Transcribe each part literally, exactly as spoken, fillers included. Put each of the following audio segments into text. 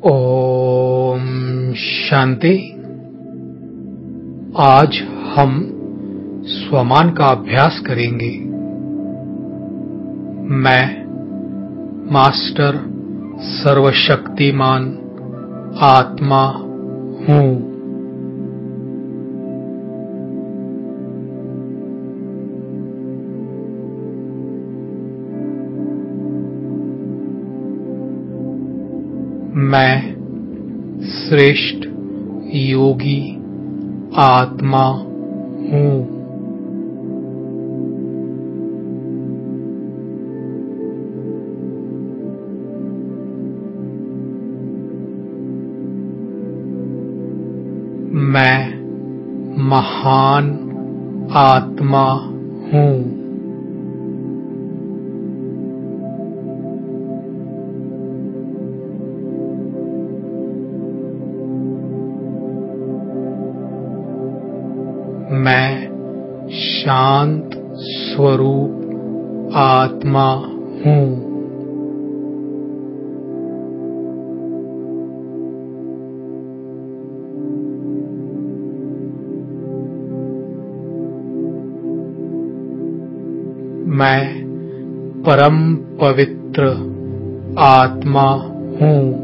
ओम शांति। आज हम स्वमान का अभ्यास करेंगे। मैं मास्टर सर्वशक्तिमान आत्मा हूँ। मैं श्रेष्ठ योगी आत्मा हूँ। मैं महान आत्मा हूँ। मैं शांत स्वरूप आत्मा हूँ। मैं परम पवित्र आत्मा हूँ।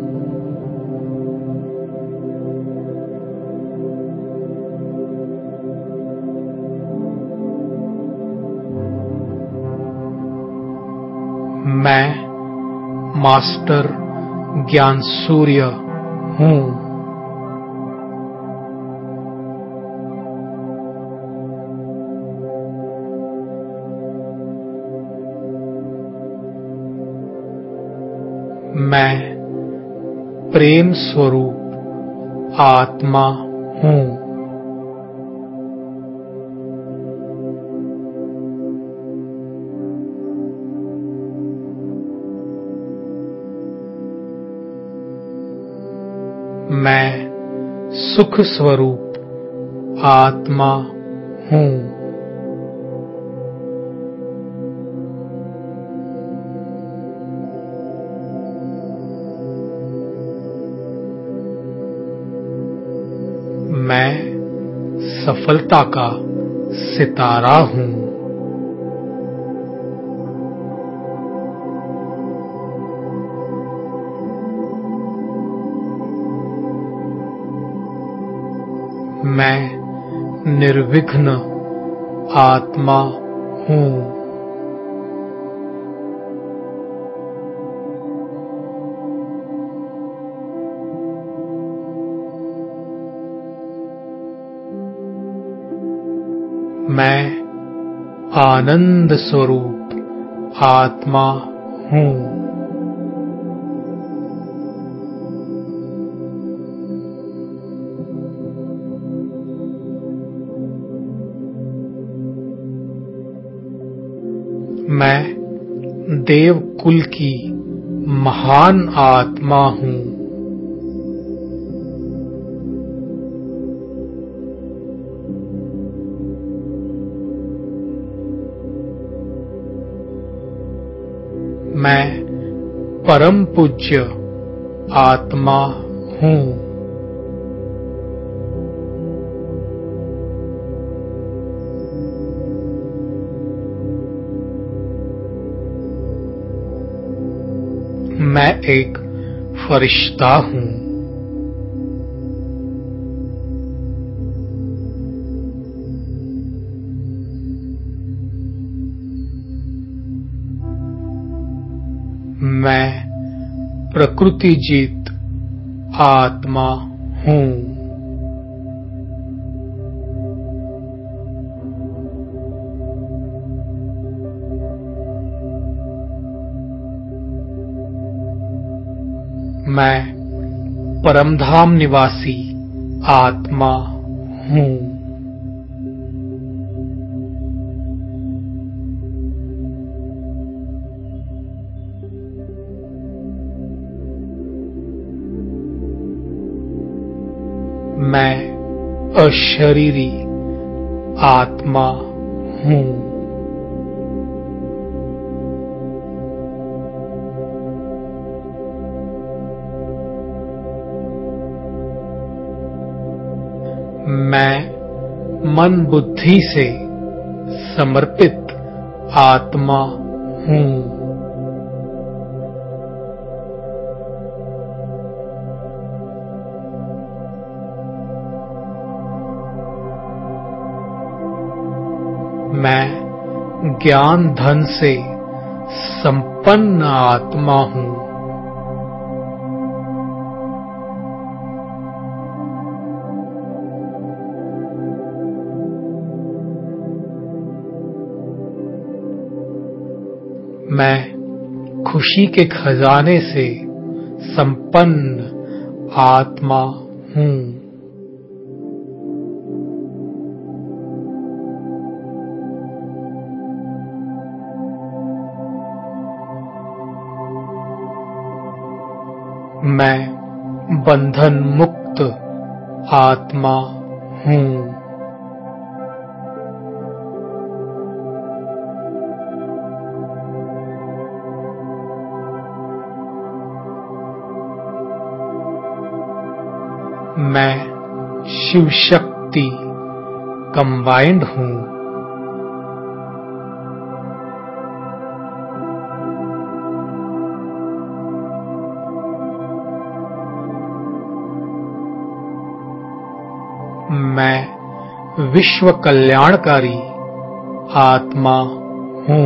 मैं मास्टर ज्ञान सूर्य हूँ। मैं प्रेम स्वरूप आत्मा हूँ। मैं सुख स्वरूप आत्मा हूँ। मैं सफलता का सितारा हूँ। मैं निर्विघ्न आत्मा हूँ। मैं आनंद स्वरूप आत्मा हूँ। मैं देवकुल की महान आत्मा हूँ। मैं परम पूज्य आत्मा हूँ। मैं एक फरिश्ता हूँ। मैं प्रकृति जीत आत्मा हूँ। मैं परमधाम निवासी आत्मा हूँ। मैं अशरीरी आत्मा हूँ। मैं मन बुद्धि से समर्पित आत्मा हूँ। मैं ज्ञान धन से संपन्न आत्मा हूँ। मैं खुशी के खजाने से संपन्न आत्मा हूँ। मैं बंधन मुक्त आत्मा हूँ। मैं शिव शक्ति कंबाइंड हूँ। मैं विश्व कल्याणकारी आत्मा हूँ।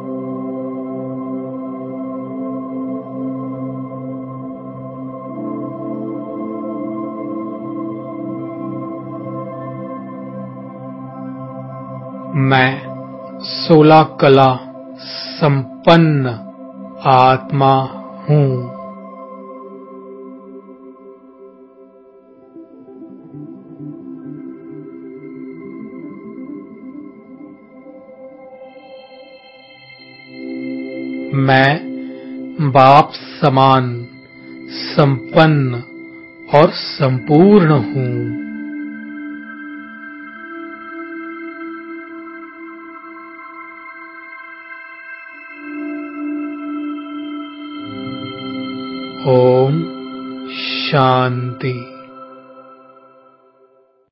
मैं सोलह कला संपन्न आत्मा हूँ। मैं बाप समान संपन्न और संपूर्ण हूँ। ओम शांति।